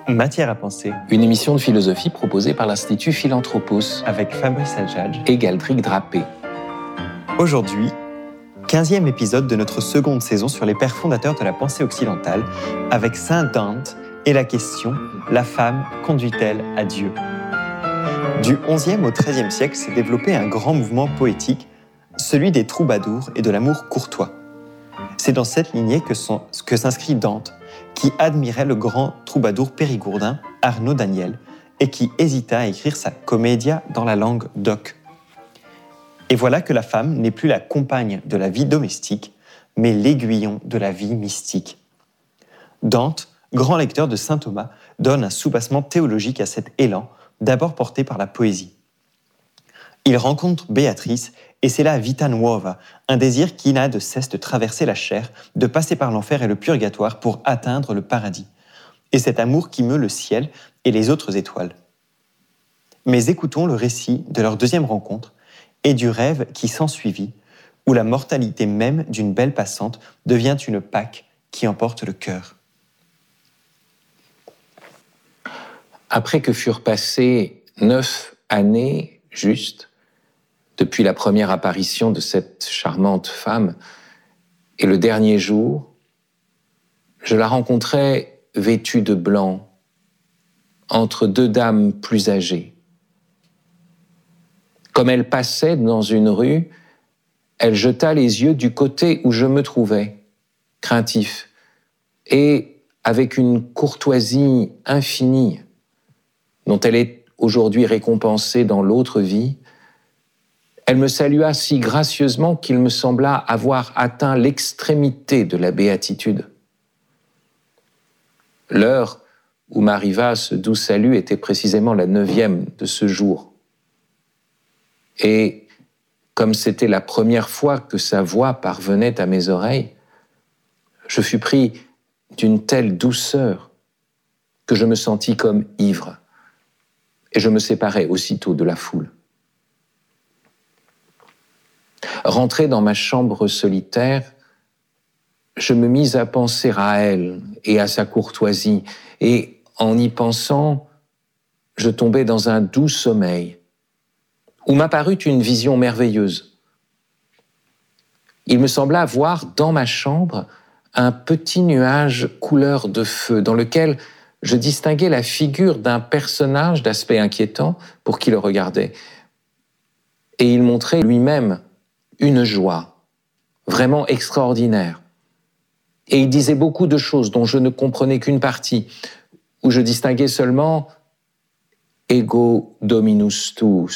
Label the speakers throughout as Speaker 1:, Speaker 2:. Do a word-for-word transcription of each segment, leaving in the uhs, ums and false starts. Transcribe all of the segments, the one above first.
Speaker 1: Matière à penser.
Speaker 2: Une émission de philosophie proposée par l'Institut Philanthropos
Speaker 1: avec Fabrice Adjadj
Speaker 2: et Galdric Drapé.
Speaker 1: Aujourd'hui, quinzième épisode de notre seconde saison sur les pères fondateurs de la pensée occidentale avec Saint Dante et la question « La femme conduit-elle à Dieu ?» Du onzième au treizième siècle s'est développé un grand mouvement poétique, celui des troubadours et de l'amour courtois. C'est dans cette lignée que, sont, que s'inscrit Dante, qui admirait le grand troubadour périgourdin Arnaud Daniel et qui hésita à écrire sa Commedia dans la langue d'oc. Et voilà que la femme n'est plus la compagne de la vie domestique, mais l'aiguillon de la vie mystique. Dante, grand lecteur de saint Thomas, donne un soubassement théologique à cet élan, d'abord porté par la poésie. Il rencontre Béatrice et c'est là vita nuova, un désir qui n'a de cesse de traverser la chair, de passer par l'enfer et le purgatoire pour atteindre le paradis. Et cet amour qui meut le ciel et les autres étoiles. Mais écoutons le récit de leur deuxième rencontre et du rêve qui s'ensuivit, où la mortalité même d'une belle passante devient une Pâque qui emporte le cœur.
Speaker 2: Après que furent passées neuf années juste, depuis la première apparition de cette charmante femme, et le dernier jour, je la rencontrai vêtue de blanc, entre deux dames plus âgées. Comme elle passait dans une rue, elle jeta les yeux du côté où je me trouvais, craintif, et avec une courtoisie infinie, dont elle est aujourd'hui récompensée dans l'autre vie, elle me salua si gracieusement qu'il me sembla avoir atteint l'extrémité de la béatitude. L'heure où m'arriva ce doux salut était précisément la neuvième de ce jour. Et comme c'était la première fois que sa voix parvenait à mes oreilles, je fus pris d'une telle douceur que je me sentis comme ivre, et je me séparai aussitôt de la foule. Rentré dans ma chambre solitaire, je me mis à penser à elle et à sa courtoisie, et en y pensant, je tombai dans un doux sommeil, où m'apparut une vision merveilleuse. Il me sembla voir dans ma chambre un petit nuage couleur de feu, dans lequel je distinguais la figure d'un personnage d'aspect inquiétant pour qui le regardait. Et il montrait lui-même une joie vraiment extraordinaire. Et il disait beaucoup de choses dont je ne comprenais qu'une partie, où je distinguais seulement « ego dominus tuus ».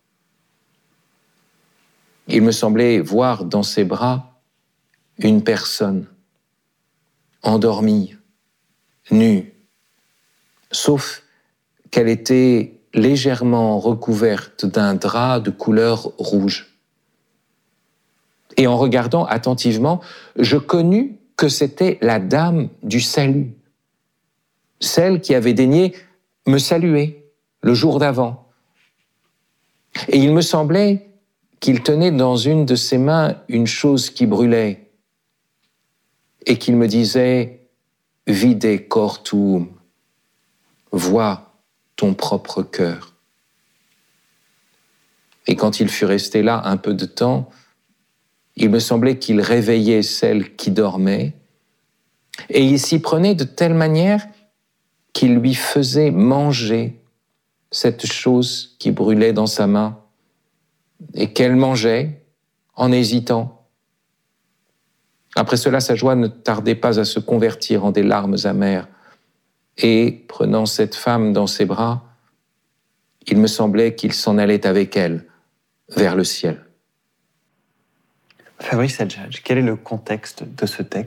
Speaker 2: Il me semblait voir dans ses bras une personne endormie, nue, sauf qu'elle était légèrement recouverte d'un drap de couleur rouge. Et en regardant attentivement, je connus que c'était la dame du salut, celle qui avait daigné me saluer le jour d'avant. Et il me semblait qu'il tenait dans une de ses mains une chose qui brûlait et qu'il me disait « Vide cor tuum », vois ton propre cœur. Et quand il fut resté là un peu de temps, il me semblait qu'il réveillait celle qui dormait, et il s'y prenait de telle manière qu'il lui faisait manger cette chose qui brûlait dans sa main, et qu'elle mangeait en hésitant. Après cela, sa joie ne tardait pas à se convertir en des larmes amères, et, prenant cette femme dans ses bras, il me semblait qu'il s'en allait avec elle vers le ciel.
Speaker 1: Fabrice Adjadj, quel est le contexte de ce texte ?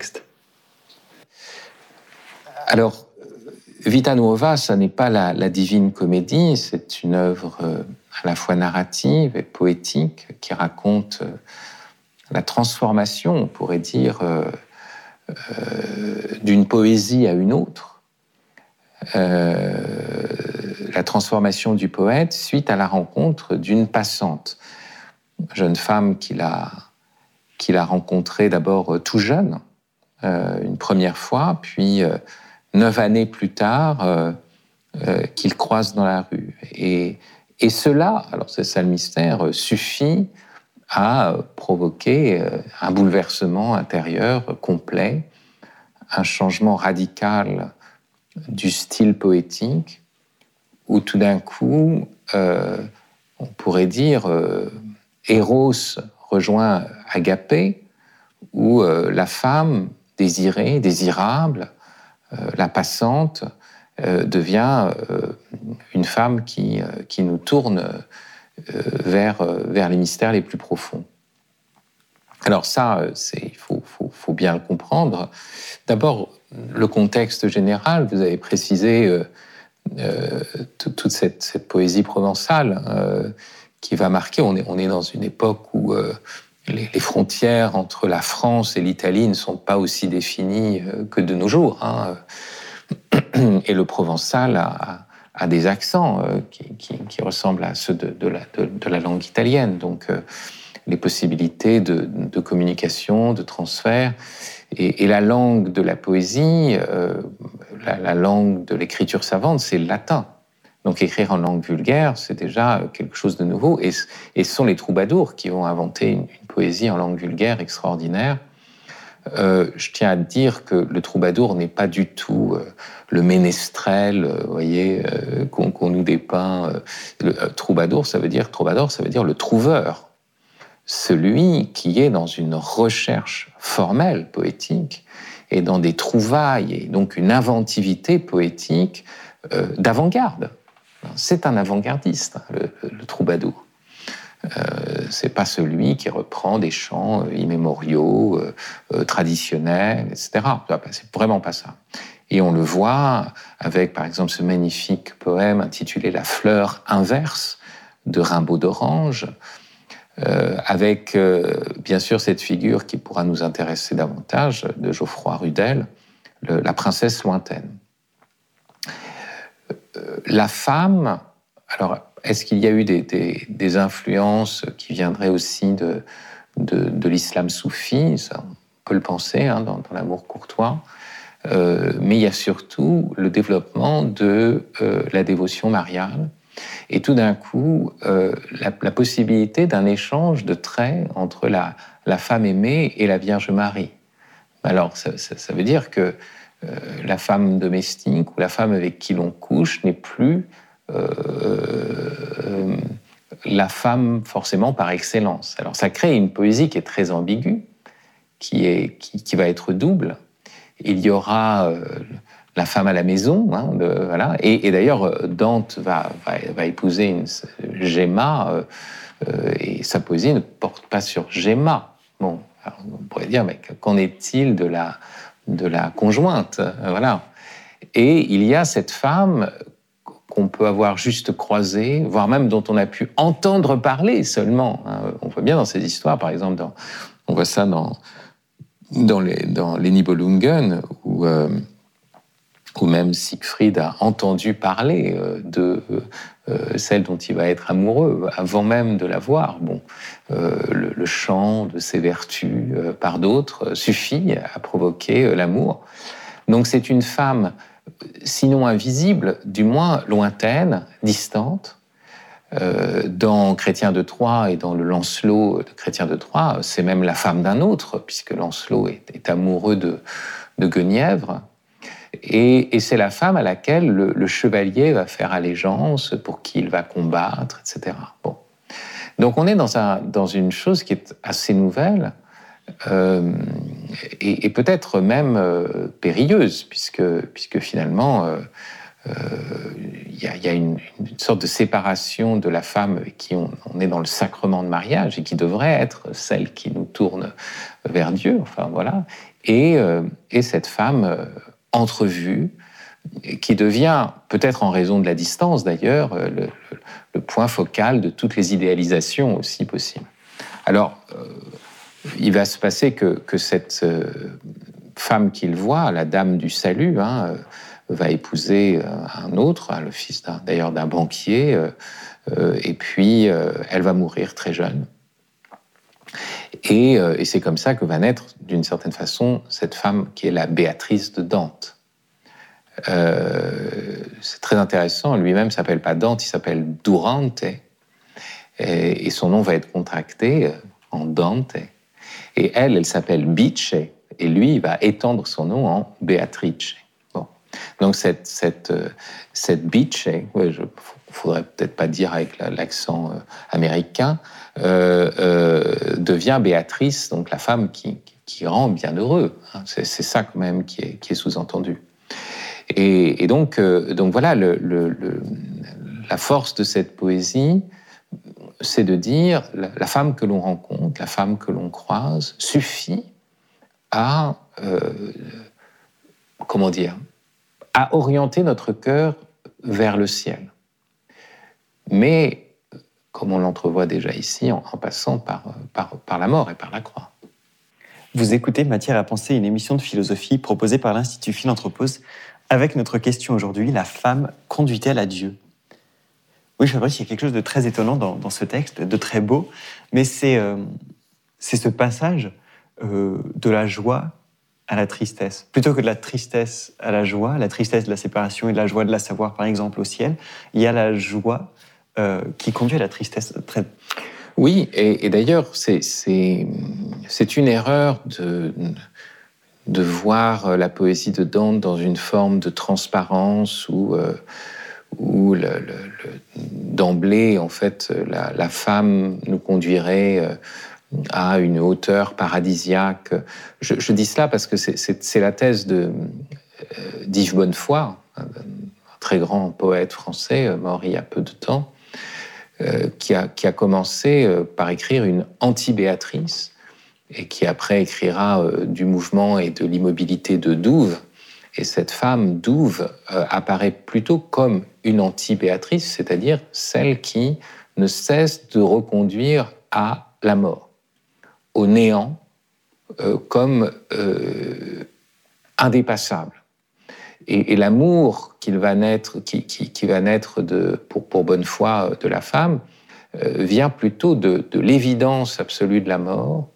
Speaker 2: Alors, Vita Nuova, ça n'est pas la, la Divine Comédie, c'est une œuvre euh, à la fois narrative et poétique qui raconte euh, la transformation, on pourrait dire, euh, euh, d'une poésie à une autre. Euh, la transformation du poète suite à la rencontre d'une passante, jeune femme qu'il a, qu'il a rencontrée d'abord tout jeune, euh, une première fois, puis euh, neuf années plus tard, euh, euh, qu'il croise dans la rue. Et, et cela, alors c'est ça le mystère, suffit à provoquer un bouleversement intérieur complet, un changement radical du style poétique, où tout d'un coup, euh, on pourrait dire, euh, Eros rejoint Agapé, où euh, la femme désirée, désirable, euh, la passante, euh, devient euh, une femme qui, euh, qui nous tourne euh, vers, euh, vers les mystères les plus profonds. Alors ça, c'est, il faut, faut, faut bien le comprendre. D'abord, le contexte général, vous avez précisé euh, euh, toute cette, cette poésie provençale euh, qui va marquer, on est, on est dans une époque où euh, les, les frontières entre la France et l'Italie ne sont pas aussi définies euh, que de nos jours, hein. Et le provençal a, a des accents euh, qui, qui, qui ressemblent à ceux de, de, la, de, de la langue italienne. Donc, euh, les possibilités de, de communication, de transfert. Et, et la langue de la poésie, euh, la, la langue de l'écriture savante, c'est le latin. Donc écrire en langue vulgaire, c'est déjà quelque chose de nouveau. Et, et ce sont les troubadours qui vont inventer une, une poésie en langue vulgaire extraordinaire. Euh, je tiens à dire que le troubadour n'est pas du tout euh, le ménestrel, euh, voyez, euh, qu'on, qu'on nous dépeint. Euh, le euh, troubadour, ça veut dire troubadour, ça veut dire le trouveur. Celui qui est dans une recherche formelle poétique et dans des trouvailles et donc une inventivité poétique euh, d'avant-garde. C'est un avant-gardiste, le, le, le troubadour. Euh, c'est pas celui qui reprend des chants euh, immémoriaux, euh, euh, traditionnels, et cetera. C'est vraiment pas ça. Et on le voit avec, par exemple, ce magnifique poème intitulé « La fleur inverse » de Rimbaud d'Orange, Euh, avec, euh, bien sûr, cette figure qui pourra nous intéresser davantage, de Geoffroy Rudel, le, la princesse lointaine. Euh, la femme, alors, est-ce qu'il y a eu des, des, des influences qui viendraient aussi de, de, de l'islam soufi? Ça, on peut le penser, hein, dans, dans l'amour courtois. Euh, mais il y a surtout le développement de euh, la dévotion mariale. Et tout d'un coup, euh, la, la possibilité d'un échange de traits entre la, la femme aimée et la Vierge Marie. Alors, ça, ça, ça veut dire que euh, la femme domestique ou la femme avec qui l'on couche n'est plus euh, euh, la femme forcément par excellence. Alors, ça crée une poésie qui est très ambiguë, qui, est, qui, qui va être double. Il y aura... Euh, la femme à la maison, hein, de, voilà. Et, et d'ailleurs, Dante va, va, va épouser une Gemma, euh, euh, et sa poésie ne porte pas sur Gemma. Bon, alors on pourrait dire, mais qu'en est-il de la, de la conjointe, voilà. Et il y a cette femme qu'on peut avoir juste croisée, voire même dont on a pu entendre parler seulement. Hein. On voit bien dans ces histoires, par exemple, dans, on voit ça dans, dans les, dans les Nibelungen, où euh, ou même Siegfried a entendu parler de euh, celle dont il va être amoureux avant même de la voir. Bon, euh, le, le chant de ses vertus euh, par d'autres suffit à provoquer euh, l'amour. Donc c'est une femme, sinon invisible, du moins lointaine, distante. Euh, dans Chrétien de Troyes et dans le Lancelot de Chrétien de Troyes, c'est même la femme d'un autre, puisque Lancelot est, est amoureux de, de Guenièvre. Et, et c'est la femme à laquelle le, le chevalier va faire allégeance, pour qui il va combattre, et cetera. Bon. Donc on est dans, un, dans une chose qui est assez nouvelle, euh, et, et peut-être même euh, périlleuse, puisque, puisque finalement, euh, euh, y a, y a une, une sorte de séparation de la femme avec qui on, on est dans le sacrement de mariage, et qui devrait être celle qui nous tourne vers Dieu, enfin voilà, et, euh, et cette femme... Euh, entrevue, qui devient, peut-être en raison de la distance d'ailleurs, le, le, le point focal de toutes les idéalisations aussi possibles. Alors, euh, il va se passer que, que cette euh, femme qu'il voit, la dame du salut, hein, euh, va épouser un autre, hein, le fils d'un, d'ailleurs d'un banquier, euh, euh, et puis euh, elle va mourir très jeune. Et, euh, et c'est comme ça que va naître, d'une certaine façon, cette femme qui est la Béatrice de Dante. Euh, c'est très intéressant, lui-même ne s'appelle pas Dante, il s'appelle Durante, et, et son nom va être contracté en Dante. Et elle, elle s'appelle Bice, et lui, il va étendre son nom en Beatrice. Bon. Donc cette, cette, cette Bice, ouais, je ne faudrait peut-être pas dire avec l'accent américain, euh, euh, devient Béatrice, donc la femme qui, qui rend bienheureux. C'est, c'est ça quand même qui est, qui est sous-entendu. Et, et donc, euh, donc voilà, le, le, le, la force de cette poésie, c'est de dire la, la femme que l'on rencontre, la femme que l'on croise, suffit à, euh, comment dire, à orienter notre cœur vers le ciel. Mais, comme on l'entrevoit déjà ici, en, en passant par, par, par la mort et par la croix.
Speaker 1: Vous écoutez Matière à penser, une émission de philosophie proposée par l'Institut Philanthropos, avec notre question aujourd'hui, la femme conduit-elle à Dieu ? Oui, Fabrice, il y a quelque chose de très étonnant dans, dans ce texte, de très beau, mais c'est, euh, c'est ce passage euh, de la joie à la tristesse. Plutôt que de la tristesse à la joie, la tristesse de la séparation et de la joie de la savoir, par exemple, au ciel, il y a la joie euh, qui conduit à la tristesse. Très...
Speaker 2: Oui, et, et d'ailleurs, c'est, c'est, c'est une erreur de... de voir la poésie de Dante dans une forme de transparence où, euh, où le, le, le, d'emblée, en fait, la, la femme nous conduirait à une hauteur paradisiaque. Je, je dis cela parce que c'est, c'est, c'est la thèse de, euh, d'Yves Bonnefoy, un très grand poète français, mort il y a peu de temps, euh, qui, a, qui a commencé par écrire une anti-Béatrice, et qui après écrira euh, du mouvement et de l'immobilité de Douve. Et cette femme, Douve, euh, apparaît plutôt comme une anti-Béatrice, c'est-à-dire celle qui ne cesse de reconduire à la mort, au néant, euh, comme euh, indépassable. Et, et l'amour qu'il va naître, qui, qui, qui va naître de, pour, pour Bonnefoy de la femme euh, vient plutôt de, de l'évidence absolue de la mort,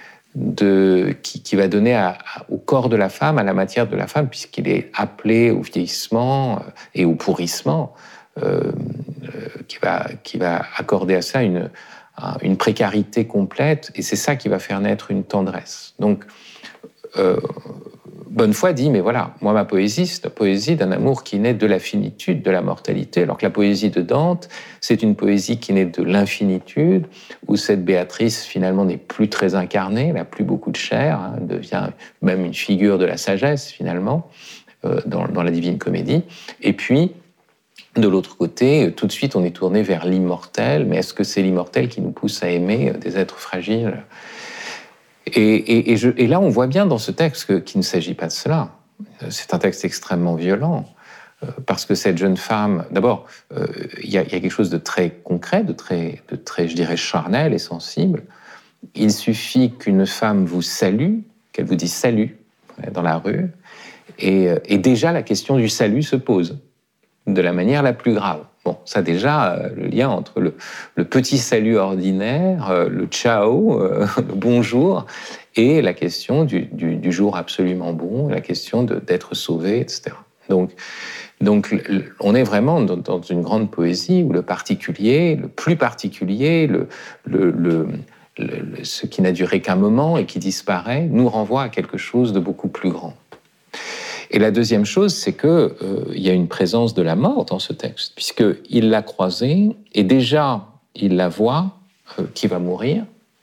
Speaker 2: De, qui, qui va donner à, à, au corps de la femme, à la matière de la femme, puisqu'il est appelé au vieillissement et au pourrissement, euh, euh, qui, va, qui va accorder à ça une, une précarité complète, et c'est ça qui va faire naître une tendresse. Donc, euh, Bonnefoy dit, mais voilà, moi ma poésie, c'est la poésie d'un amour qui naît de la finitude, de la mortalité, alors que la poésie de Dante, c'est une poésie qui naît de l'infinitude, où cette Béatrice finalement n'est plus très incarnée, elle n'a plus beaucoup de chair, hein, elle devient même une figure de la sagesse finalement, euh, dans, dans la Divine Comédie. Et puis, de l'autre côté, tout de suite on est tourné vers l'immortel, mais est-ce que c'est l'immortel qui nous pousse à aimer des êtres fragiles ? Et, et, et, je, et là, on voit bien dans ce texte que, qu'il ne s'agit pas de cela. C'est un texte extrêmement violent, euh, parce que cette jeune femme, d'abord, euh, il y a, y a quelque chose de très concret, de très, de très, je dirais, charnel et sensible. Il suffit qu'une femme vous salue, qu'elle vous dise salut dans la rue, et, et déjà la question du salut se pose de la manière la plus grave. Bon, ça déjà, le lien entre le, le petit salut ordinaire, le ciao, le bonjour, et la question du, du, du jour absolument bon, la question de, d'être sauvé, et cetera. Donc, donc, on est vraiment dans, dans une grande poésie où le particulier, le plus particulier, le, le, le, le, ce qui n'a duré qu'un moment et qui disparaît, nous renvoie à quelque chose de beaucoup plus grand. Et la deuxième chose, c'est qu'il euh, y a une présence de la mort dans ce texte, puisqu'il l'a croisée, et déjà, il la voit, euh, qui va mourir.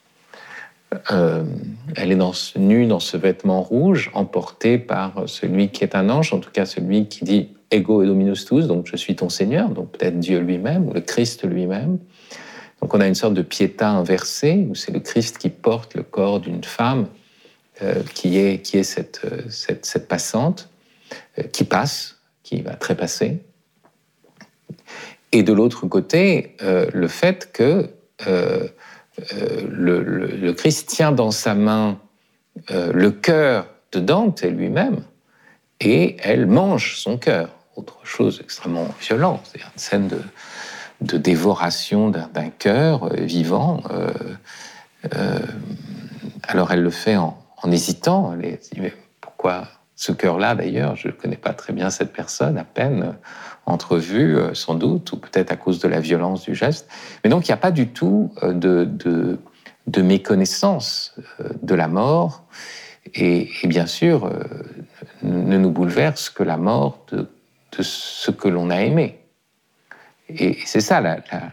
Speaker 2: Euh, elle est dans ce, nue dans ce vêtement rouge, emportée par celui qui est un ange, en tout cas celui qui dit « Ego et Dominus tuus », donc « je suis ton Seigneur », donc peut-être Dieu lui-même, ou le Christ lui-même. Donc on a une sorte de piéta inversée, où c'est le Christ qui porte le corps d'une femme, euh, qui est, qui est cette, cette, cette passante, qui passe, qui va trépasser. Et de l'autre côté, euh, le fait que euh, euh, le, le, le Christ tient dans sa main euh, le cœur de Dante lui-même, et elle mange son cœur. Autre chose extrêmement violente, c'est-à-dire une scène de, de dévoration d'un, d'un cœur euh, vivant. Euh, euh, alors elle le fait en, en hésitant, elle dit « mais pourquoi ?» Ce cœur-là, d'ailleurs, je ne connais pas très bien cette personne, à peine entrevue, sans doute, ou peut-être à cause de la violence du geste. Mais donc, il n'y a pas du tout de, de, de méconnaissance de la mort. Et, et bien sûr, ne nous bouleverse que la mort de, de ce que l'on a aimé. Et c'est ça, la, la,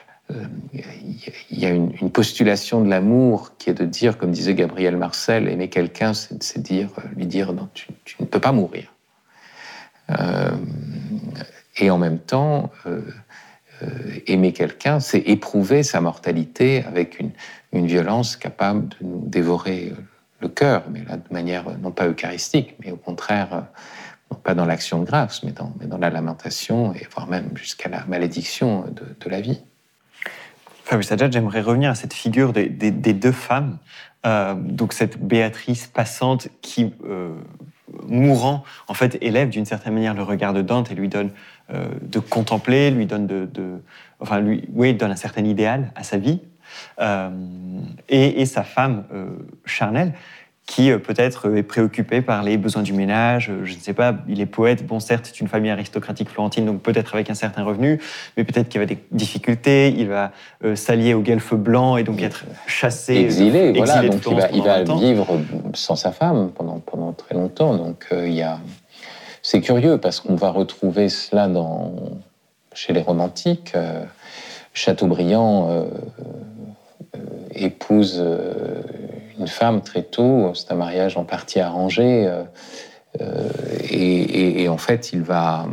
Speaker 2: il y a une, une postulation de l'amour qui est de dire, comme disait Gabriel Marcel, aimer quelqu'un, c'est, c'est dire, lui dire non, tu, tu ne peux pas mourir. Euh, et en même temps, euh, euh, aimer quelqu'un, c'est éprouver sa mortalité avec une, une violence capable de nous dévorer le cœur, mais là de manière non pas eucharistique, mais au contraire, non pas dans l'action de grâce, mais dans, mais dans la lamentation, et voire même jusqu'à la malédiction de, de la vie.
Speaker 1: Fabrice Adjad, j'aimerais revenir à cette figure des, des, des deux femmes. Euh, donc cette Béatrice passante qui, euh, mourant, en fait, élève d'une certaine manière le regard de Dante et lui donne euh, de contempler, lui donne de, de, enfin, lui, oui, donne un certain idéal à sa vie. Euh, et, et sa femme euh, charnelle, qui euh, peut-être est préoccupé par les besoins du ménage, je ne sais pas, il est poète, bon certes c'est une famille aristocratique florentine, donc peut-être avec un certain revenu, mais peut-être qu'il y avait des difficultés, il va euh, s'allier aux guelfes blancs et donc être chassé,
Speaker 2: exilé,
Speaker 1: de,
Speaker 2: voilà,
Speaker 1: exilé
Speaker 2: donc
Speaker 1: de
Speaker 2: il va, il va
Speaker 1: longtemps.
Speaker 2: vivre sans sa femme pendant, pendant très longtemps, donc euh, il y a... c'est curieux parce qu'on va retrouver cela dans... chez les romantiques, euh, Chateaubriand euh, euh, épouse euh, une femme très tôt, c'est un mariage en partie arrangé, euh, euh, et, et, et en fait, il va,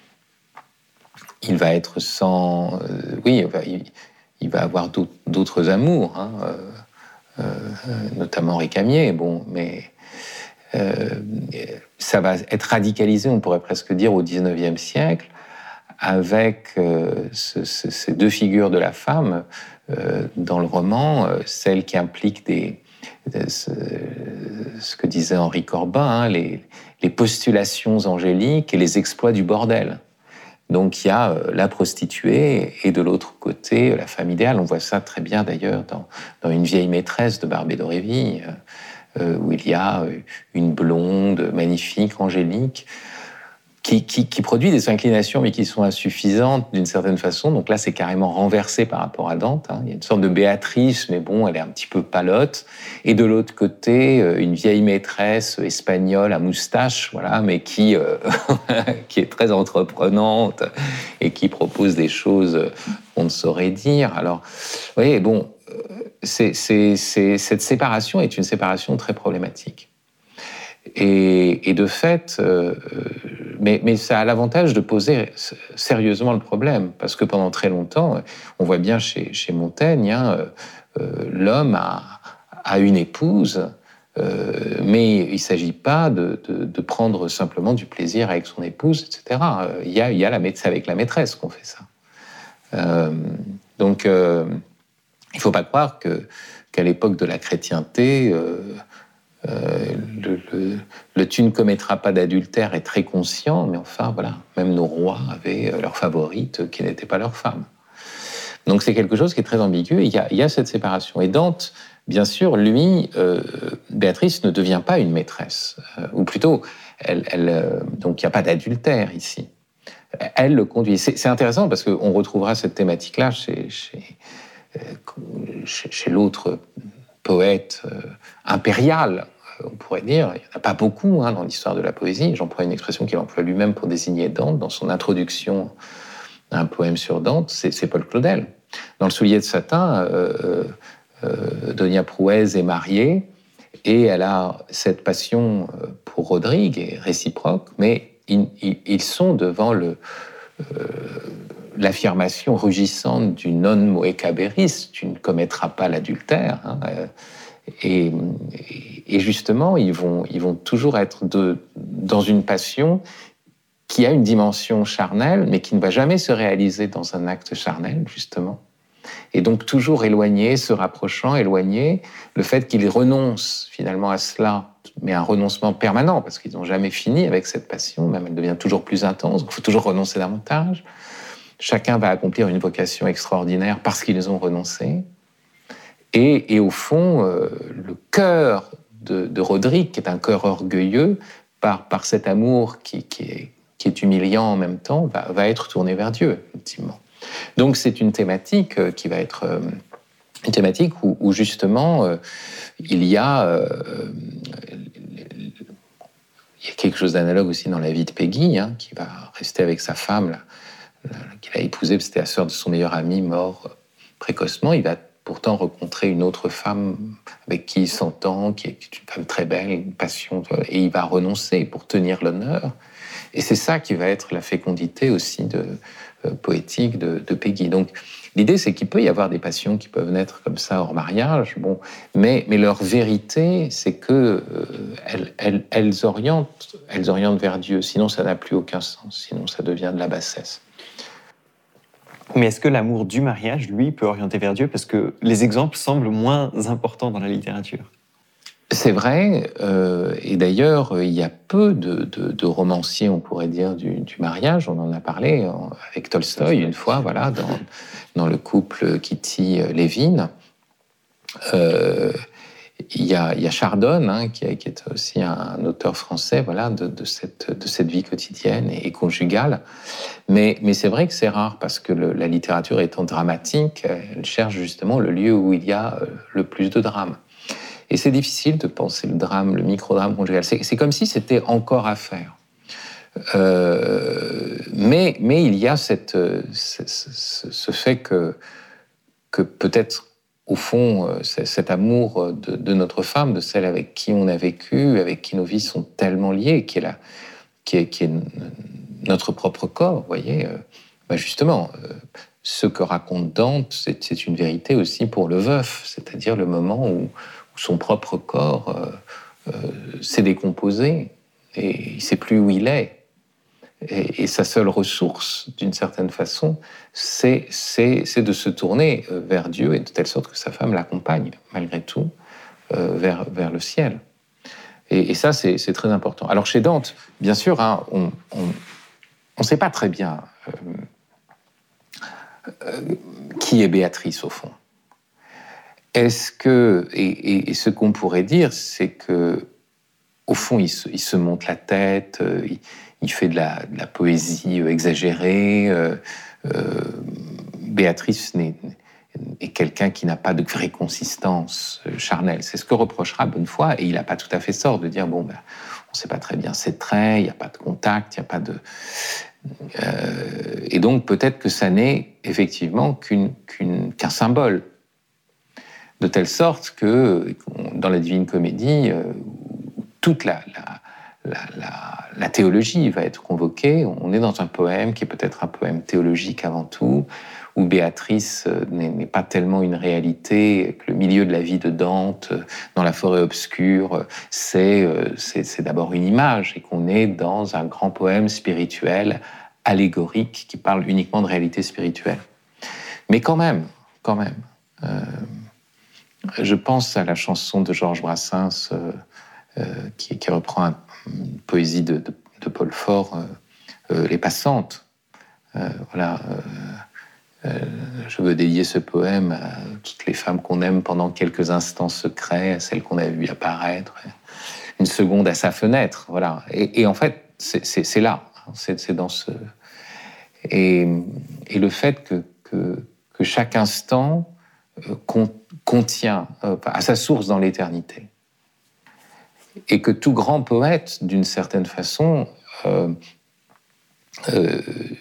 Speaker 2: il va être sans... Euh, oui, il va, il, il va avoir d'autres, d'autres amours, hein, euh, euh, notamment Récamier, bon, mais euh, ça va être radicalisé, on pourrait presque dire, au dix-neuvième siècle, avec euh, ce, ce, ces deux figures de la femme euh, dans le roman, euh, celle qui implique des... Ce, ce que disait Henri Corbin, hein, les, les postulations angéliques et les exploits du bordel. Donc il y a euh, la prostituée et de l'autre côté la femme idéale. On voit ça très bien d'ailleurs dans, dans Une vieille maîtresse de Barbé d'Aurevilly, euh, où il y a une blonde magnifique, angélique, Qui, qui, qui produit des inclinations, mais qui sont insuffisantes d'une certaine façon. Donc là, c'est carrément renversé par rapport à Dante. Hein. Il y a une sorte de Béatrice, mais bon, elle est un petit peu palote. Et de l'autre côté, une vieille maîtresse espagnole à moustache, voilà, mais qui, euh, qui est très entreprenante et qui propose des choses qu'on ne saurait dire. Alors, vous voyez, bon, c'est, c'est, c'est, cette séparation est une séparation très problématique. Et, et de fait, euh, mais, mais ça a l'avantage de poser sérieusement le problème, parce que pendant très longtemps, on voit bien chez, chez Montaigne, hein, euh, l'homme a, a une épouse, euh, mais il ne s'agit pas de, de, de prendre simplement du plaisir avec son épouse, et cetera. Il y a, il y a la, c'est avec la maîtresse qu'on fait ça. Euh, donc, euh, il ne faut pas croire que, qu'à l'époque de la chrétienté, euh, Euh, le, le, le tu ne commettras pas d'adultère est très conscient, mais enfin, voilà, même nos rois avaient leurs favorites qui n'étaient pas leurs femmes. Donc c'est quelque chose qui est très ambigu, et il y a, il y a cette séparation. Et Dante, bien sûr, lui, euh, Béatrice ne devient pas une maîtresse, euh, ou plutôt, elle, elle, euh, donc il n'y a pas d'adultère ici. Elle le conduit. C'est, c'est intéressant parce qu'on retrouvera cette thématique-là chez, chez, chez, chez l'autre poète euh, impérial, on pourrait dire. Il n'y en a pas beaucoup hein, dans l'histoire de la poésie. J'emploie une expression qu'il emploie lui-même pour désigner Dante dans son introduction à un poème sur Dante, c'est, c'est Paul Claudel. Dans Le soulier de satin, euh, euh, Donia Prouez est mariée et elle a cette passion pour Rodrigue, et réciproque, mais ils, ils, ils sont devant le, euh, l'affirmation rugissante du non moecaberis, tu ne commettras pas l'adultère. Hein, euh, Et, et justement, ils vont, ils vont toujours être de, dans une passion qui a une dimension charnelle, mais qui ne va jamais se réaliser dans un acte charnel, justement. Et donc toujours éloigné, se rapprochant, éloigné. Le fait qu'ils renoncent finalement à cela, mais un renoncement permanent, parce qu'ils n'ont jamais fini avec cette passion, même elle devient toujours plus intense, il faut toujours renoncer davantage. Chacun va accomplir une vocation extraordinaire parce qu'ils ont renoncé. Et, et au fond, euh, le cœur de, de Rodrigue, qui est un cœur orgueilleux, par, par cet amour qui, qui, est, qui est humiliant en même temps, va, va être tourné vers Dieu, ultimement. Donc c'est une thématique qui va être euh, une thématique où, où justement euh, il y a euh, il y a quelque chose d'analogue aussi dans la vie de Peggy, hein, qui va rester avec sa femme, là, là, qu'il a épousée, c'était la sœur de son meilleur ami, mort euh, précocement. Il va pourtant rencontrer une autre femme avec qui il s'entend, qui est une femme très belle, une passion, et il va renoncer pour tenir l'honneur. Et c'est ça qui va être la fécondité aussi de, euh, poétique de, de Peggy. Donc l'idée, c'est qu'il peut y avoir des passions qui peuvent naître comme ça hors mariage, bon, mais, mais leur vérité, c'est que euh, elles, elles, elles, orientent, elles orientent vers Dieu. Sinon, ça n'a plus aucun sens. Sinon, ça devient de la bassesse.
Speaker 1: Mais est-ce que l'amour du mariage, lui, peut orienter vers Dieu? Parce que les exemples semblent moins importants dans la littérature.
Speaker 2: C'est vrai, euh, et d'ailleurs, il y a peu de, de, de romanciers, on pourrait dire, du, du mariage. On en a parlé avec Tolstoï une fois, voilà, dans, dans le couple Kitty-Lévin. Euh, il, y a, il y a Chardon, hein, qui, qui est aussi un auteur français, voilà, de, de, cette, de cette vie quotidienne et, et conjugale. Mais, mais c'est vrai que c'est rare, parce que le, la littérature étant dramatique, elle cherche justement le lieu où il y a le plus de drame. Et c'est difficile de penser le drame, le microdrame conjugal. C'est, c'est comme si c'était encore à faire. Euh, mais, mais il y a cette, ce, ce, ce fait que, que peut-être, au fond, cet amour de, de notre femme, de celle avec qui on a vécu, avec qui nos vies sont tellement liées, qui est, la, qui est, qui est notre propre corps, vous voyez. Ben justement, ce que raconte Dante, c'est, c'est une vérité aussi pour le veuf, c'est-à-dire le moment où son propre corps euh, euh, s'est décomposé et il ne sait plus où il est. Et, et sa seule ressource, d'une certaine façon, c'est, c'est, c'est de se tourner vers Dieu, et de telle sorte que sa femme l'accompagne, malgré tout, euh, vers, vers le ciel. Et, et ça, c'est, c'est très important. Alors chez Dante, bien sûr, hein, on ne sait pas très bien euh, euh, qui est Béatrice, au fond. Est-ce que, et, et, et ce qu'on pourrait dire, c'est que, au fond, il se, il se monte la tête, euh, il, il fait de la, de la poésie exagérée. Euh, euh, Béatrice n'est, est quelqu'un qui n'a pas de vraie consistance charnelle. C'est ce que reprochera Bonnefoy, et il n'a pas tout à fait tort de dire bon, ben, on ne sait pas très bien ses traits, il n'y a pas de contact, il n'y a pas de. Euh, et donc peut-être que ça n'est effectivement qu'une, qu'une, qu'un symbole. De telle sorte que, dans la Divine Comédie, euh, toute la, la, la, la, la théologie va être convoquée. On est dans un poème qui est peut-être un poème théologique avant tout, où Béatrice n'est, n'est pas tellement une réalité, que le milieu de la vie de Dante, dans la forêt obscure, c'est, c'est, c'est d'abord une image, et qu'on est dans un grand poème spirituel, allégorique, qui parle uniquement de réalité spirituelle. Mais quand même, quand même... Euh, Je pense à la chanson de Georges Brassens euh, euh, qui, qui reprend un, une poésie de, de, de Paul Fort, euh, euh, Les Passantes. Euh, voilà, euh, euh, je veux dédier ce poème à toutes les femmes qu'on aime pendant quelques instants secrets, à celles qu'on a vues apparaître, une seconde à sa fenêtre. Voilà. Et, et en fait, c'est, c'est, c'est là, c'est, c'est dans ce. Et, et le fait que, que, que chaque instant euh, contient euh, à sa source dans l'éternité. Et que tout grand poète, d'une certaine façon, euh, euh,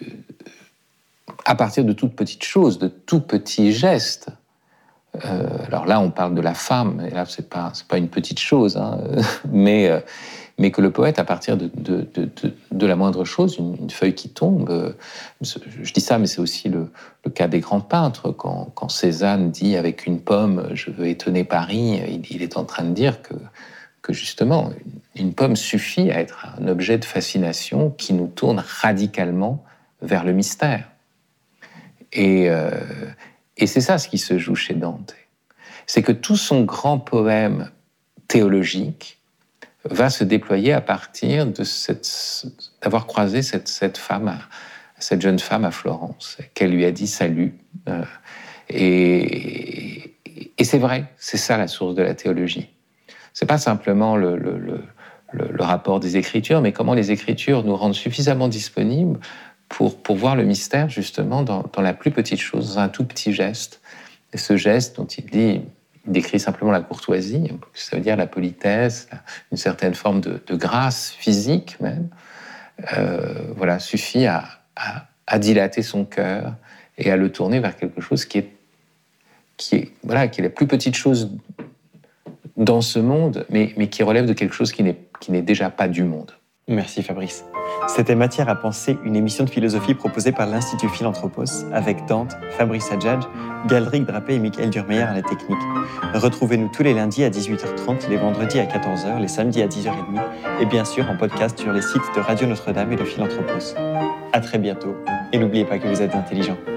Speaker 2: à partir de toutes petites choses, de tout petits gestes, euh, alors là on parle de la femme, et là c'est pas, c'est pas une petite chose, hein, mais, euh, mais que le poète, à partir de, de, de, de, de la moindre chose, une, une feuille qui tombe, euh, je dis ça, mais c'est aussi le, le cas des grands peintres, quand, quand Cézanne dit avec une pomme je veux étonner Paris, il, il est en train de dire que, que justement une, une pomme suffit à être un objet de fascination qui nous tourne radicalement vers le mystère. Et, euh, et c'est ça ce qui se joue chez Dante, c'est que tout son grand poème théologique va se déployer à partir de cette, d'avoir croisé cette, cette femme, à, cette jeune femme à Florence, qu'elle lui a dit salut. Euh, et, et c'est vrai, c'est ça la source de la théologie. C'est pas simplement le, le, le, le, le rapport des Écritures, mais comment les Écritures nous rendent suffisamment disponibles pour, pour voir le mystère, justement, dans, dans la plus petite chose, dans un tout petit geste. Et ce geste dont il dit, il décrit simplement la courtoisie, ça veut dire la politesse, une certaine forme de, de grâce physique même, euh, voilà, suffit à, à, à dilater son cœur et à le tourner vers quelque chose qui est, qui est, voilà, qui est la plus petite chose dans ce monde, mais, mais qui relève de quelque chose qui n'est, qui n'est déjà pas du monde.
Speaker 1: Merci Fabrice. C'était Matière à penser, une émission de philosophie proposée par l'Institut Philanthropos avec Dante, Fabrice Adjadj, Galdric Drapé et Michael Durmeyer à la technique. Retrouvez-nous tous les lundis à dix-huit heures trente, les vendredis à quatorze heures, les samedis à dix heures trente et bien sûr en podcast sur les sites de Radio Notre-Dame et de Philanthropos. À très bientôt et n'oubliez pas que vous êtes intelligents.